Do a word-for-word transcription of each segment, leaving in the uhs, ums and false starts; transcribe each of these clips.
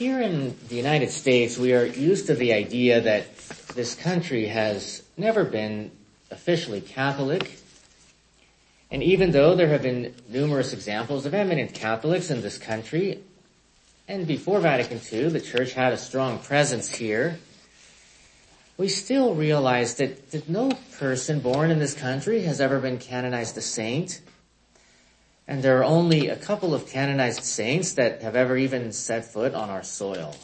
Here in the United States, we are used to the idea that this country has never been officially Catholic. And even though there have been numerous examples of eminent Catholics in this country, and before Vatican Two, the Church had a strong presence here, we still realize that, that no person born in this country has ever been canonized a saint. And there are only a couple of canonized saints that have ever even set foot on our soil.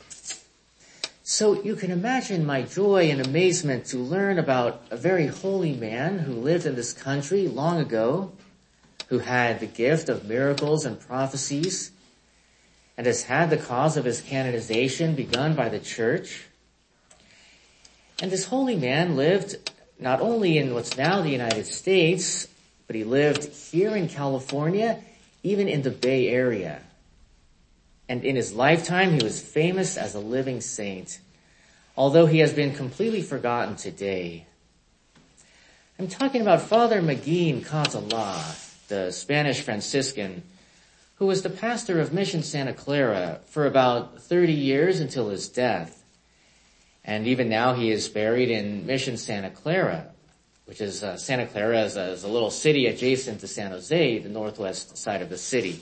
So you can imagine my joy and amazement to learn about a very holy man who lived in this country long ago, who had the gift of miracles and prophecies, and has had the cause of his canonization begun by the Church. And this holy man lived not only in what's now the United States, but he lived here in California, even in the Bay Area. And in his lifetime, he was famous as a living saint, although he has been completely forgotten today. I'm talking about Father Magin Catala, the Spanish Franciscan, who was the pastor of Mission Santa Clara for about thirty years until his death. And even now he is buried in Mission Santa Clara, which is uh, Santa Clara is a, is a little city adjacent to San Jose, the northwest side of the city.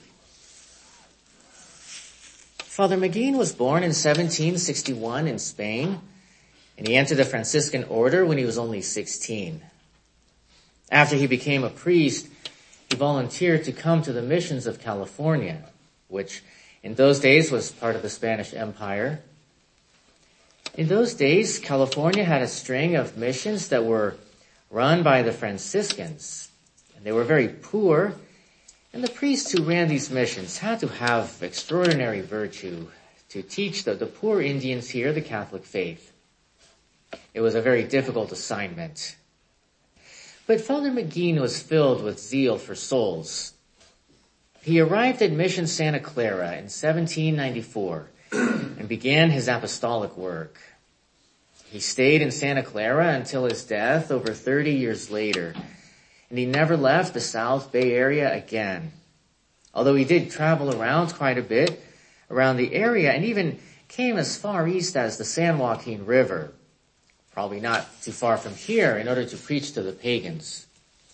Father Magin was born in seventeen sixty-one in Spain, and he entered the Franciscan order when he was only sixteen. After he became a priest, he volunteered to come to the missions of California, which in those days was part of the Spanish Empire. In those days, California had a string of missions that were run by the Franciscans, and they were very poor, and the priests who ran these missions had to have extraordinary virtue to teach the, the poor Indians here the Catholic faith. It was a very difficult assignment. But Father Magin was filled with zeal for souls. He arrived at Mission Santa Clara in seventeen ninety-four and began his apostolic work. He stayed in Santa Clara until his death over thirty years later, and he never left the South Bay Area again. Although he did travel around quite a bit around the area and even came as far east as the San Joaquin River, probably not too far from here, in order to preach to the pagans.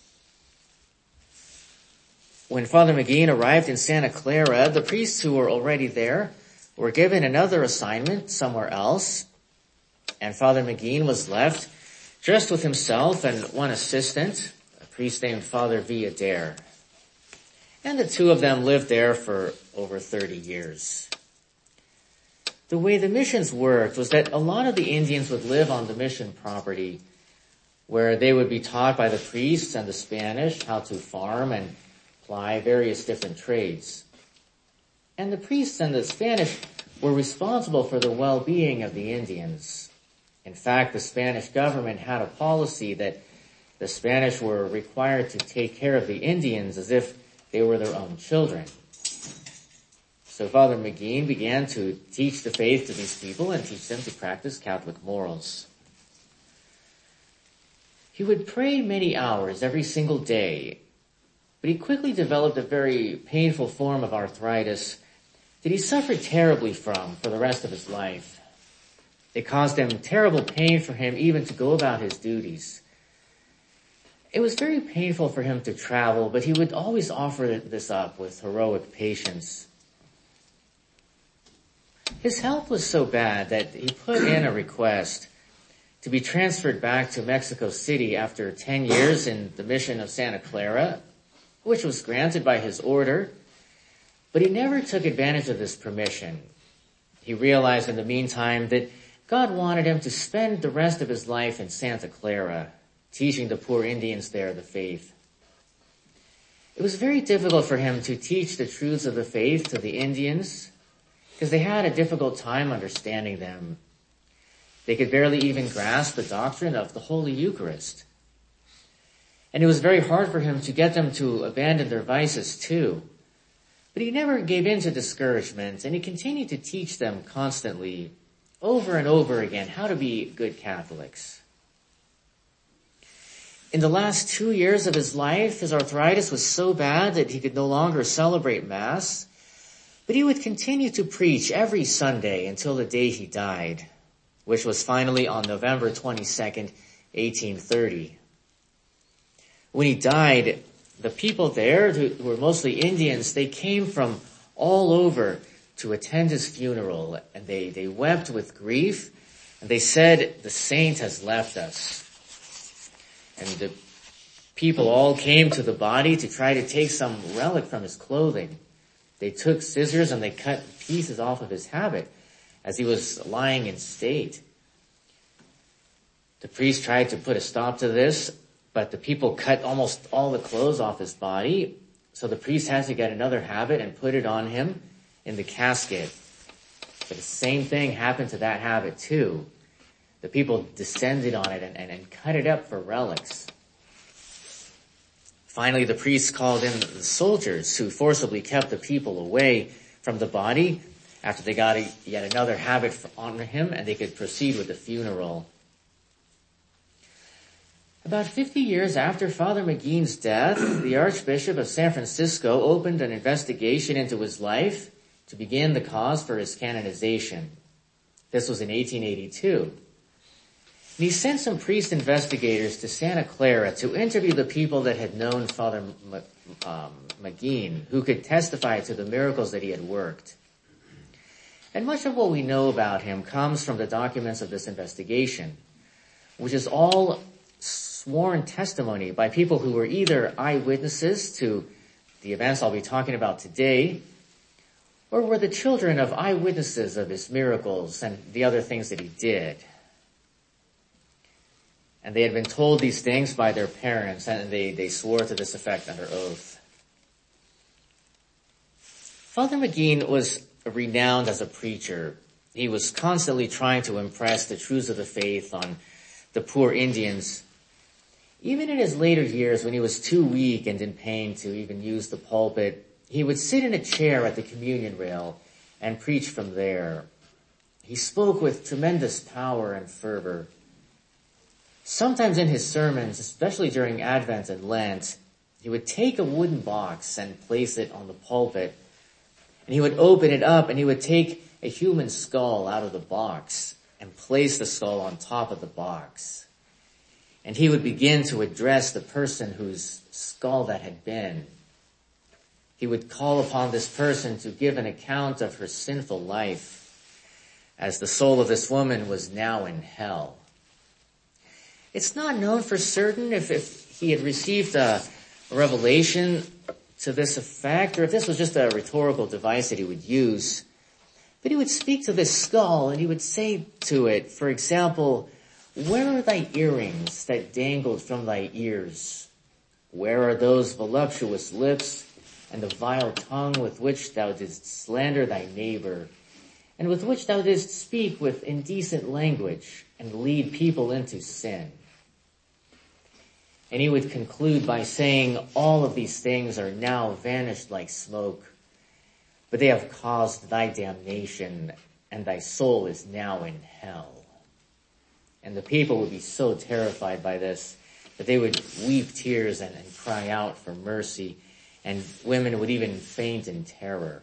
When Father Magin arrived in Santa Clara, the priests who were already there were given another assignment somewhere else, and Father Magin was left just with himself and one assistant, a priest named Father Villadair. And the two of them lived there for over thirty years. The way the missions worked was that a lot of the Indians would live on the mission property, where they would be taught by the priests and the Spanish how to farm and ply various different trades. And the priests and the Spanish were responsible for the well-being of the Indians. In fact, the Spanish government had a policy that the Spanish were required to take care of the Indians as if they were their own children. So Father Magin began to teach the faith to these people and teach them to practice Catholic morals. He would pray many hours every single day, but he quickly developed a very painful form of arthritis that he suffered terribly from for the rest of his life. It caused him terrible pain for him even to go about his duties. It was very painful for him to travel, but he would always offer this up with heroic patience. His health was so bad that he put in a request to be transferred back to Mexico City after ten years in the mission of Santa Clara, which was granted by his order, but he never took advantage of this permission. He realized in the meantime that God wanted him to spend the rest of his life in Santa Clara, teaching the poor Indians there the faith. It was very difficult for him to teach the truths of the faith to the Indians, because they had a difficult time understanding them. They could barely even grasp the doctrine of the Holy Eucharist. And it was very hard for him to get them to abandon their vices too. But he never gave in to discouragement, and he continued to teach them constantly, over and over again, how to be good Catholics. In the last two years of his life, his arthritis was so bad that he could no longer celebrate Mass. But he would continue to preach every Sunday until the day he died, which was finally on November twenty-second, eighteen thirty. When he died, the people there, who were mostly Indians, they came from all over to attend his funeral, and they, they wept with grief, and they said, "The saint has left us." And the people all came to the body to try to take some relic from his clothing. They took scissors and they cut pieces off of his habit as he was lying in state. The priest tried to put a stop to this, but the people cut almost all the clothes off his body, so the priest had to get another habit and put it on him in the casket. But the same thing happened to that habit too. The people descended on it and, and, and cut it up for relics. Finally, the priest called in the soldiers who forcibly kept the people away from the body after they got a, yet another habit on him, and they could proceed with the funeral. About fifty years after Father Magee's death, the Archbishop of San Francisco opened an investigation into his life to begin the cause for his canonization. This was in eighteen eighty-two. And he sent some priest investigators to Santa Clara to interview the people that had known Father um, Magee, who could testify to the miracles that he had worked. And much of what we know about him comes from the documents of this investigation, which is all sworn testimony by people who were either eyewitnesses to the events I'll be talking about today, or were the children of eyewitnesses of his miracles and the other things that he did. And they had been told these things by their parents, and they, they swore to this effect under oath. Father Magee was renowned as a preacher. He was constantly trying to impress the truths of the faith on the poor Indians. Even in his later years, when he was too weak and in pain to even use the pulpit, he would sit in a chair at the communion rail and preach from there. He spoke with tremendous power and fervor. Sometimes in his sermons, especially during Advent and Lent, he would take a wooden box and place it on the pulpit, and he would open it up and he would take a human skull out of the box and place the skull on top of the box. And he would begin to address the person whose skull that had been. He would call upon this person to give an account of her sinful life, as the soul of this woman was now in hell. It's not known for certain if, if he had received a revelation to this effect, or if this was just a rhetorical device that he would use. But he would speak to this skull and he would say to it, for example, "Where are thy earrings that dangled from thy ears? Where are those voluptuous lips and the vile tongue with which thou didst slander thy neighbor, and with which thou didst speak with indecent language and lead people into sin?" And he would conclude by saying, "All of these things are now vanished like smoke, but they have caused thy damnation, and thy soul is now in hell." And the people would be so terrified by this that they would weep tears and, and cry out for mercy, and women would even faint in terror.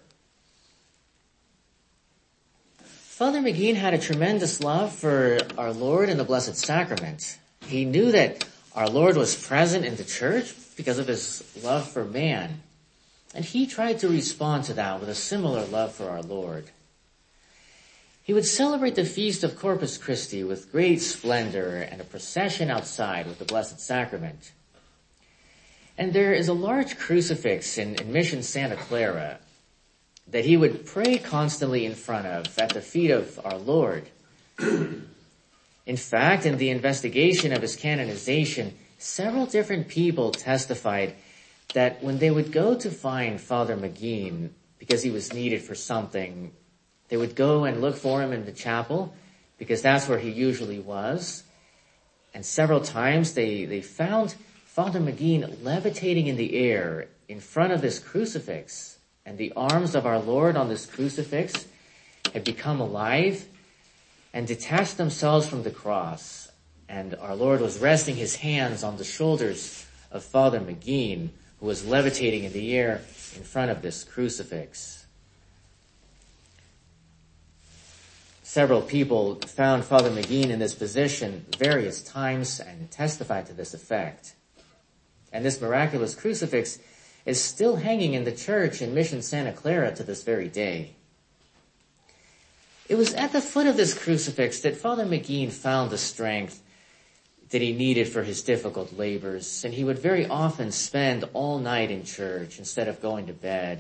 Father Magee had a tremendous love for our Lord and the Blessed Sacrament. He knew that our Lord was present in the church because of his love for man. And he tried to respond to that with a similar love for our Lord. He would celebrate the feast of Corpus Christi with great splendor and a procession outside with the Blessed Sacrament. And there is a large crucifix in, in Mission Santa Clara that he would pray constantly in front of at the feet of our Lord. In fact, in the investigation of his canonization, several different people testified that when they would go to find Father Magee, because he was needed for something, they would go and look for him in the chapel, because that's where he usually was. And several times they, they found Father Magee levitating in the air in front of this crucifix, and the arms of our Lord on this crucifix had become alive and detached themselves from the cross. And our Lord was resting his hands on the shoulders of Father Magee, who was levitating in the air in front of this crucifix. Several people found Father McGee in this position various times and testified to this effect. And this miraculous crucifix is still hanging in the church in Mission Santa Clara to this very day. It was at the foot of this crucifix that Father McGee found the strength that he needed for his difficult labors, and he would very often spend all night in church instead of going to bed.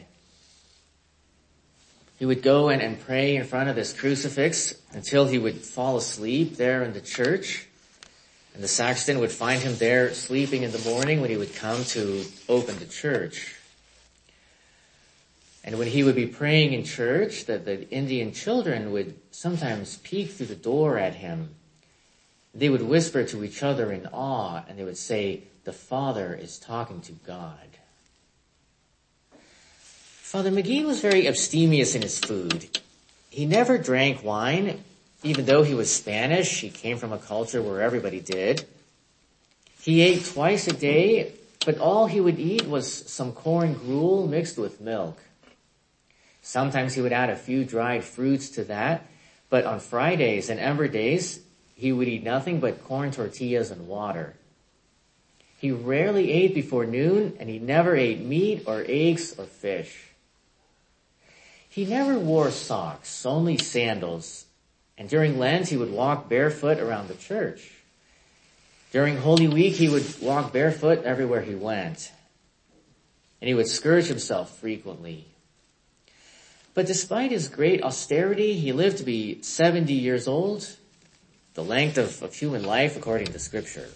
He would go in and pray in front of this crucifix until he would fall asleep there in the church, and the sacristan would find him there sleeping in the morning when he would come to open the church. And when he would be praying in church, the, the Indian children would sometimes peek through the door at him. They would whisper to each other in awe, and they would say, "The Father is talking to God." Father McGee was very abstemious in his food. He never drank wine, even though he was Spanish. He came from a culture where everybody did. He ate twice a day, but all he would eat was some corn gruel mixed with milk. Sometimes he would add a few dried fruits to that, but on Fridays and Ember days, he would eat nothing but corn tortillas and water. He rarely ate before noon, and he never ate meat or eggs or fish. He never wore socks, only sandals, and during Lent he would walk barefoot around the church. During Holy Week he would walk barefoot everywhere he went, and he would scourge himself frequently. But despite his great austerity, he lived to be seventy years old, the length of, of human life according to Scripture.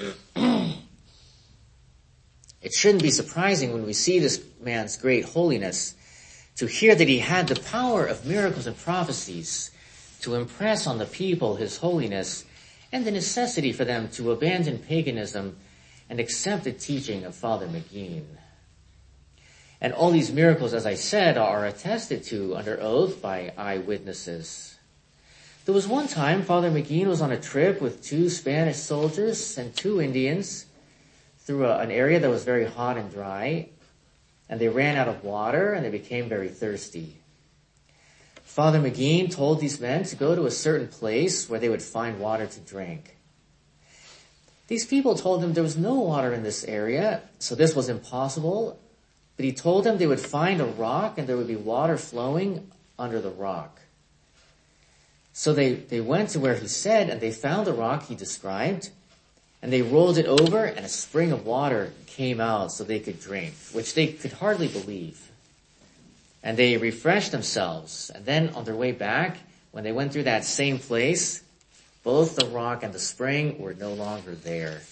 It shouldn't be surprising when we see this man's great holiness to hear that he had the power of miracles and prophecies to impress on the people his holiness and the necessity for them to abandon paganism and accept the teaching of Father McGee. And all these miracles, as I said, are attested to under oath by eyewitnesses. There was one time Father McGee was on a trip with two Spanish soldiers and two Indians through a, an area that was very hot and dry, and they ran out of water and they became very thirsty. Father McGee told these men to go to a certain place where they would find water to drink. These people told him there was no water in this area, so this was impossible, but he told them they would find a rock and there would be water flowing under the rock. So they, they went to where he said, and they found the rock he described, and they rolled it over, and a spring of water came out so they could drink, which they could hardly believe. And they refreshed themselves, and then on their way back, when they went through that same place, both the rock and the spring were no longer there.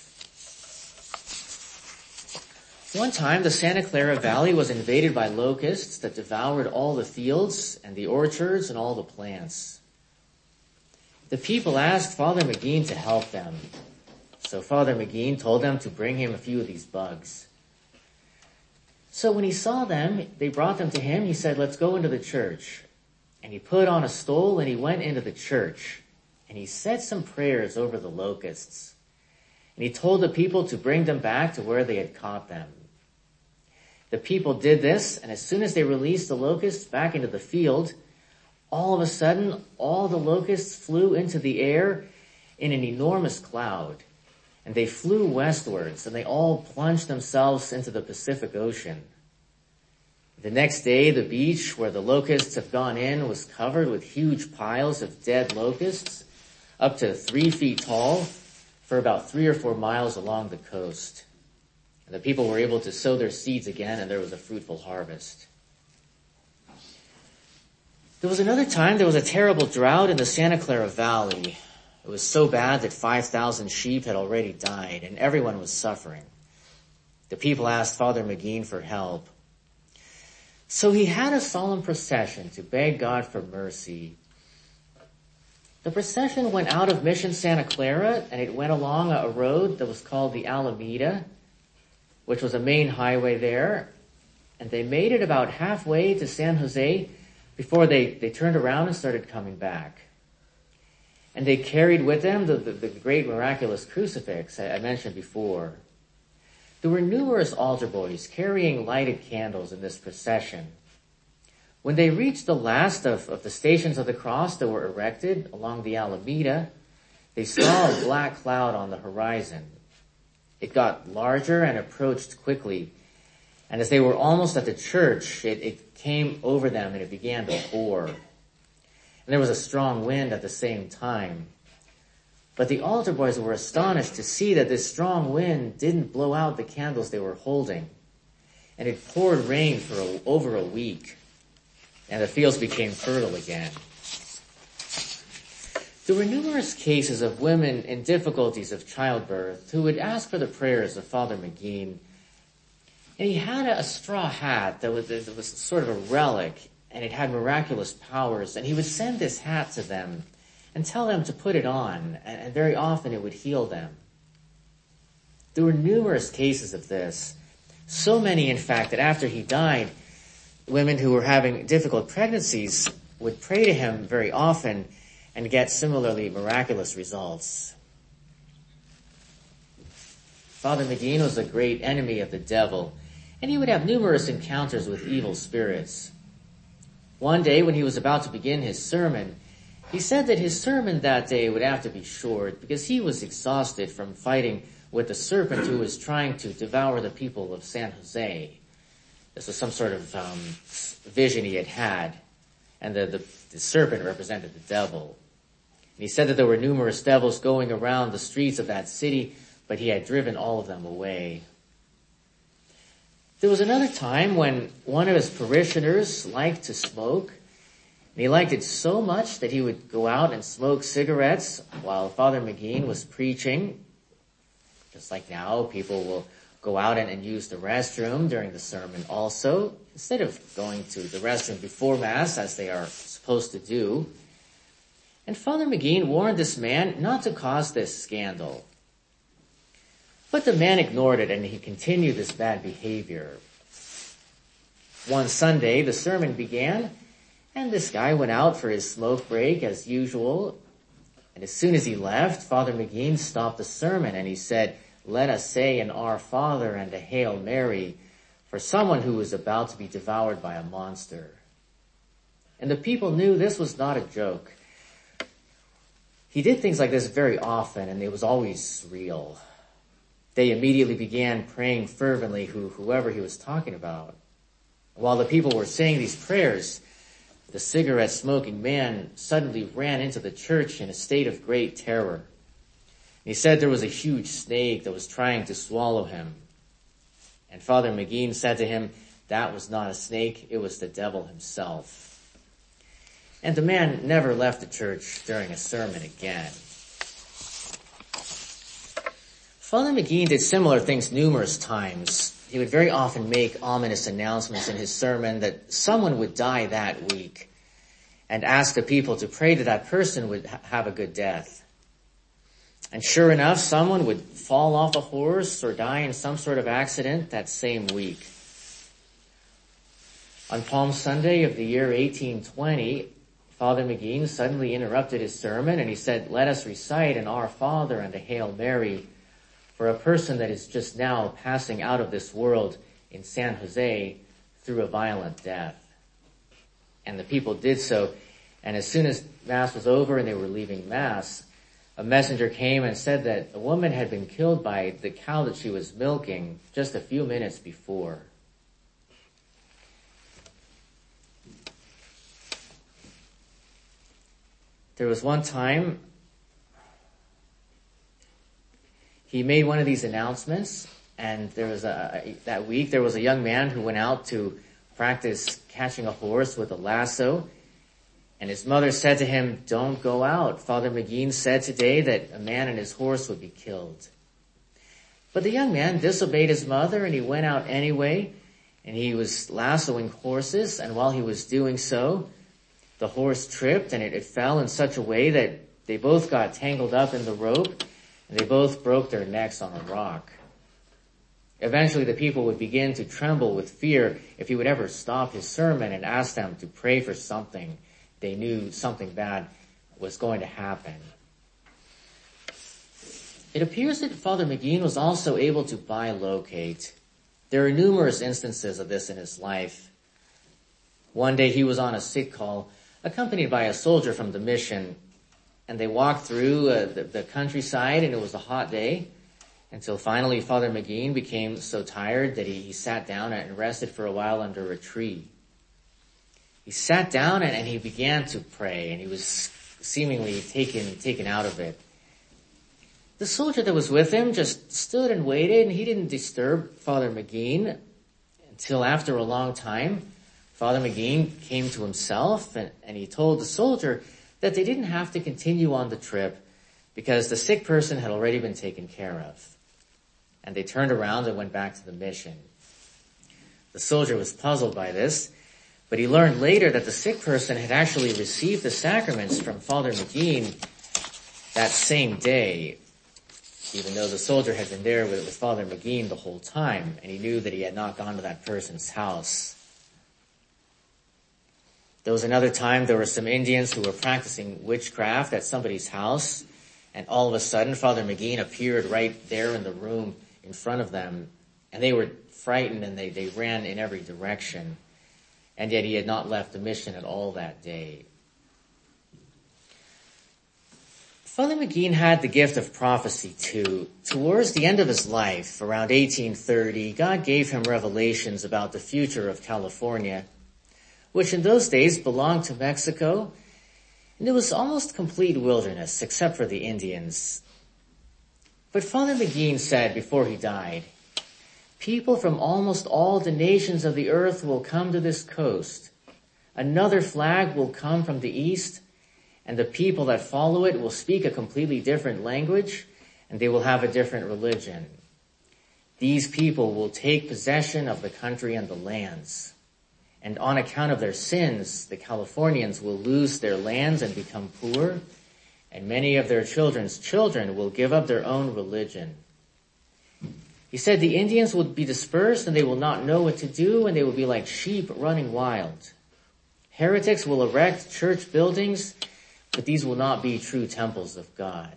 One time, the Santa Clara Valley was invaded by locusts that devoured all the fields and the orchards and all the plants. The people asked Father McGee to help them. So Father McGee told them to bring him a few of these bugs. So when he saw them, they brought them to him. He said, "Let's go into the church." And he put on a stole and he went into the church. And he said some prayers over the locusts. And he told the people to bring them back to where they had caught them. The people did this, and as soon as they released the locusts back into the field, all of a sudden, all the locusts flew into the air in an enormous cloud. And they flew westwards, and they all plunged themselves into the Pacific Ocean. The next day, the beach where the locusts had gone in was covered with huge piles of dead locusts, up to three feet tall, for about three or four miles along the coast. And the people were able to sow their seeds again, and there was a fruitful harvest. There was another time there was a terrible drought in the Santa Clara Valley. It was so bad that five thousand sheep had already died, and everyone was suffering. The people asked Father McGee for help. So he had a solemn procession to beg God for mercy. The procession went out of Mission Santa Clara, and it went along a road that was called the Alameda, which was a main highway there. And they made it about halfway to San Jose before they, they turned around and started coming back. And they carried with them the, the, the great miraculous crucifix I, I mentioned before. There were numerous altar boys carrying lighted candles in this procession. When they reached the last of, of the stations of the cross that were erected along the Alameda, they saw a black cloud on the horizon. It got larger and approached quickly. And as they were almost at the church, it, it came over them and it began to pour. And there was a strong wind at the same time. But the altar boys were astonished to see that this strong wind didn't blow out the candles they were holding. And it poured rain for a, over a week. And the fields became fertile again. There were numerous cases of women in difficulties of childbirth who would ask for the prayers of Father McGee. And he had a, a straw hat that was, that was sort of a relic, and it had miraculous powers. And he would send this hat to them and tell them to put it on, and, and very often it would heal them. There were numerous cases of this. So many, in fact, that after he died, women who were having difficult pregnancies would pray to him very often and get similarly miraculous results. Father McGee was a great enemy of the devil, and he would have numerous encounters with evil spirits. One day when he was about to begin his sermon, he said that his sermon that day would have to be short because he was exhausted from fighting with the serpent who was trying to devour the people of San Jose. This was some sort of um, vision he had had, and the, the, the serpent represented the devil. And he said that there were numerous devils going around the streets of that city, but he had driven all of them away. There was another time when one of his parishioners liked to smoke, and he liked it so much that he would go out and smoke cigarettes while Father McGee was preaching. Just like now, people will go out and, and use the restroom during the sermon also, instead of going to the restroom before Mass, as they are supposed to do. And Father McGee warned this man not to cause this scandal. But the man ignored it, and he continued this bad behavior. One Sunday, the sermon began, and this guy went out for his smoke break as usual. And as soon as he left, Father McGee stopped the sermon, and he said, "Let us say an Our Father and a Hail Mary for someone who was about to be devoured by a monster." And the people knew this was not a joke. He did things like this very often, and it was always real. They immediately began praying fervently who, whoever he was talking about. While the people were saying these prayers, the cigarette-smoking man suddenly ran into the church in a state of great terror. He said there was a huge snake that was trying to swallow him. And Father McGee said to him, that was not a snake, it was the devil himself. And the man never left the church during a sermon again. Father McGee did similar things numerous times. He would very often make ominous announcements in his sermon that someone would die that week and ask the people to pray that that person would ha- have a good death. And sure enough, someone would fall off a horse or die in some sort of accident that same week. On Palm Sunday of the year eighteen twenty, Father McGee suddenly interrupted his sermon and he said, "Let us recite an Our Father and a Hail Mary for a person that is just now passing out of this world in San Jose through a violent death." And the people did so. And as soon as Mass was over and they were leaving Mass, a messenger came and said that a woman had been killed by the cow that she was milking just a few minutes before. There was one time he made one of these announcements, and there was a, that week there was a young man who went out to practice catching a horse with a lasso, and his mother said to him, "Don't go out. Father McGee said today that a man and his horse would be killed." But the young man disobeyed his mother, and he went out anyway, and he was lassoing horses, and while he was doing so, the horse tripped and it, it fell in such a way that they both got tangled up in the rope and they both broke their necks on a rock. Eventually the people would begin to tremble with fear if he would ever stop his sermon and ask them to pray for something. They knew something bad was going to happen. It appears that Father McGee was also able to bilocate. There are numerous instances of this in his life. One day he was on a sick call, accompanied by a soldier from the mission, and they walked through uh, the, the countryside, and it was a hot day, until finally Father McGee became so tired that he, he sat down and rested for a while under a tree. He sat down and, and he began to pray, and he was seemingly taken taken out of it. The soldier that was with him just stood and waited, and he didn't disturb Father McGee until after a long time. Father McGee came to himself, and, and he told the soldier that they didn't have to continue on the trip because the sick person had already been taken care of. And they turned around and went back to the mission. The soldier was puzzled by this, but he learned later that the sick person had actually received the sacraments from Father McGee that same day, even though the soldier had been there with, with Father McGee the whole time, and he knew that he had not gone to that person's house. There was another time there were some Indians who were practicing witchcraft at somebody's house, and all of a sudden Father McGee appeared right there in the room in front of them, and they were frightened and they, they ran in every direction. And yet he had not left the mission at all that day. Father McGee had the gift of prophecy too. Towards the end of his life, around eighteen thirty, God gave him revelations about the future of California, which in those days belonged to Mexico, and it was almost complete wilderness except for the Indians. But Father McGee said before he died, "People from almost all the nations of the earth will come to this coast. Another flag will come from the east, and the people that follow it will speak a completely different language, and they will have a different religion. These people will take possession of the country and the lands. And on account of their sins, the Californians will lose their lands and become poor, and many of their children's children will give up their own religion." He said the Indians will be dispersed and they will not know what to do, and they will be like sheep running wild. Heretics will erect church buildings, but these will not be true temples of God.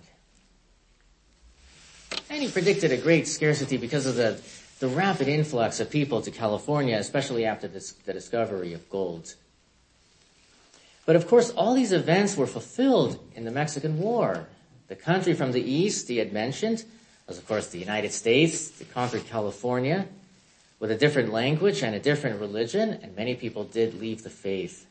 And he predicted a great scarcity because of the, the rapid influx of people to California, especially after this, the discovery of gold. But of course, all these events were fulfilled in the Mexican War. The country from the east, he had mentioned, was of course the United States. They conquered California with a different language and a different religion, and many people did leave the faith.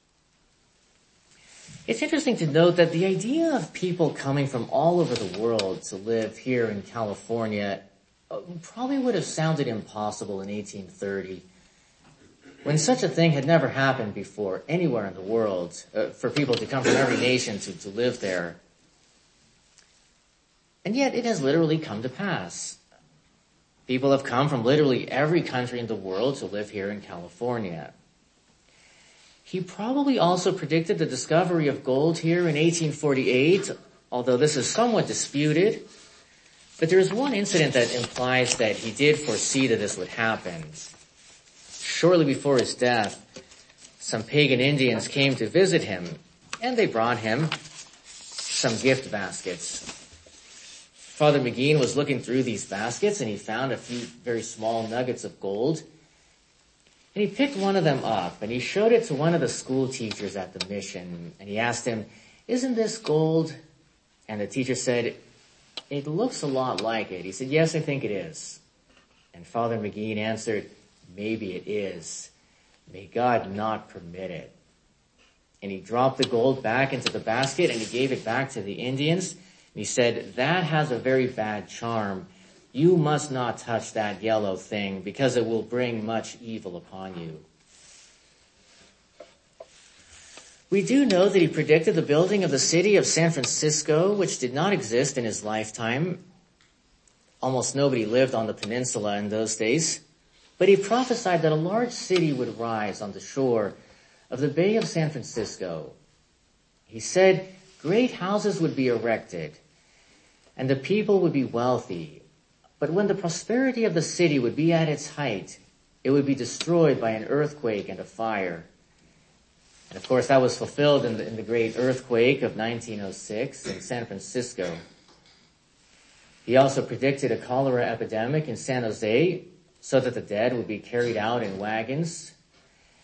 It's interesting to note that the idea of people coming from all over the world to live here in California probably would have sounded impossible in eighteen thirty, when such a thing had never happened before anywhere in the world, uh, for people to come from every nation to, to live there. And yet it has literally come to pass. People have come from literally every country in the world to live here in California. He probably also predicted the discovery of gold here in eighteen forty-eight, although this is somewhat disputed. But there is one incident that implies that he did foresee that this would happen. Shortly before his death, some pagan Indians came to visit him, and they brought him some gift baskets. Father McGee was looking through these baskets, and he found a few very small nuggets of gold. And he picked one of them up, and he showed it to one of the school teachers at the mission. And he asked him, "Isn't this gold?" And the teacher said, "It looks a lot like it." He said, "Yes, I think it is." And Father McGee answered, "Maybe it is. May God not permit it." And he dropped the gold back into the basket, and he gave it back to the Indians. And he said, "That has a very bad charm. You must not touch that yellow thing, because it will bring much evil upon you." We do know that he predicted the building of the city of San Francisco, which did not exist in his lifetime. Almost nobody lived on the peninsula in those days. But he prophesied that a large city would rise on the shore of the Bay of San Francisco. He said great houses would be erected, and the people would be wealthy. But when the prosperity of the city would be at its height, it would be destroyed by an earthquake and a fire. And of course, that was fulfilled in the, in the great earthquake of nineteen oh six in San Francisco. He also predicted a cholera epidemic in San Jose, so that the dead would be carried out in wagons.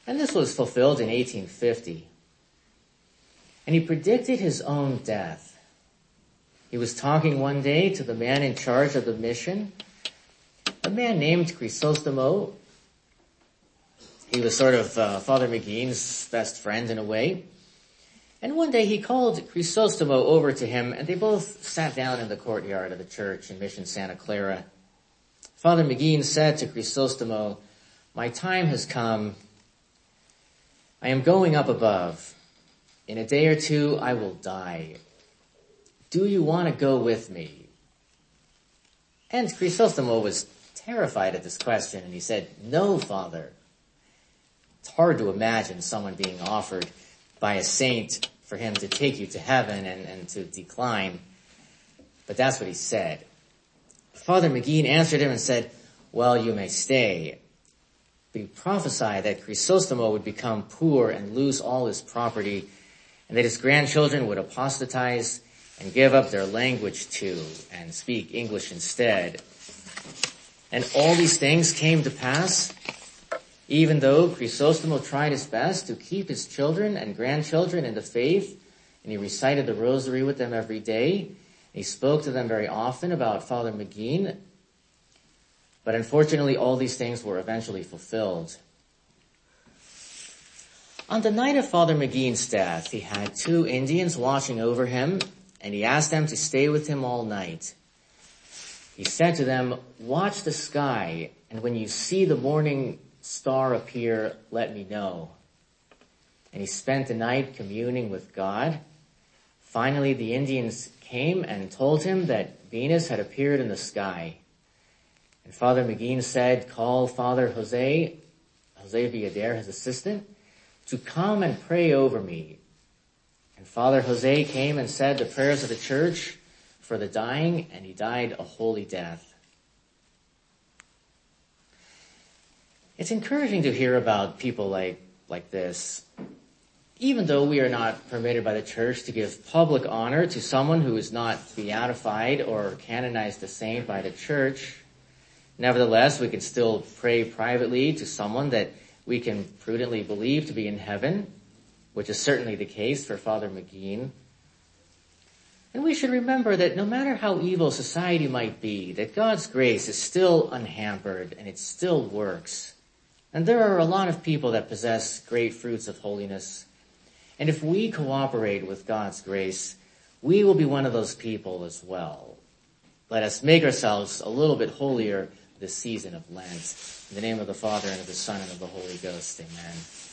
And this was fulfilled in eighteen fifty. And he predicted his own death. He was talking one day to the man in charge of the mission, a man named Chrysostomo. He was sort of uh, Father McGene's best friend in a way. And one day he called Chrysostomo over to him, and they both sat down in the courtyard of the church in Mission Santa Clara. Father McGene said to Chrysostomo, "My time has come. I am going up above. In a day or two, I will die. Do you want to go with me?" And Chrysostomo was terrified at this question, and he said, "No, Father." It's hard to imagine someone being offered by a saint for him to take you to heaven and, and to decline. But that's what he said. Father McGene answered him and said, "Well, you may stay." But he prophesied that Chrysostomo would become poor and lose all his property, and that his grandchildren would apostatize and give up their language too and speak English instead. And all these things came to pass, even though Chrysostomo tried his best to keep his children and grandchildren in the faith, and he recited the rosary with them every day, and he spoke to them very often about Father McGene. But unfortunately, all these things were eventually fulfilled. On the night of Father McGene's death, he had two Indians watching over him, and he asked them to stay with him all night. He said to them, "Watch the sky, and when you see the morning star appear, let me know." And he spent the night communing with God. Finally, the Indians came and told him that Venus had appeared in the sky. And Father McGene said, "Call Father Jose, Jose Villader, his assistant, to come and pray over me." And Father Jose came and said the prayers of the church for the dying, and he died a holy death. It's encouraging to hear about people like, like this. Even though we are not permitted by the church to give public honor to someone who is not beatified or canonized a saint by the church, nevertheless, we can still pray privately to someone that we can prudently believe to be in heaven, which is certainly the case for Father McGene. And we should remember that no matter how evil society might be, that God's grace is still unhampered and it still works. And there are a lot of people that possess great fruits of holiness. And if we cooperate with God's grace, we will be one of those people as well. Let us make ourselves a little bit holier this season of Lent. In the name of the Father, and of the Son, and of the Holy Ghost, amen.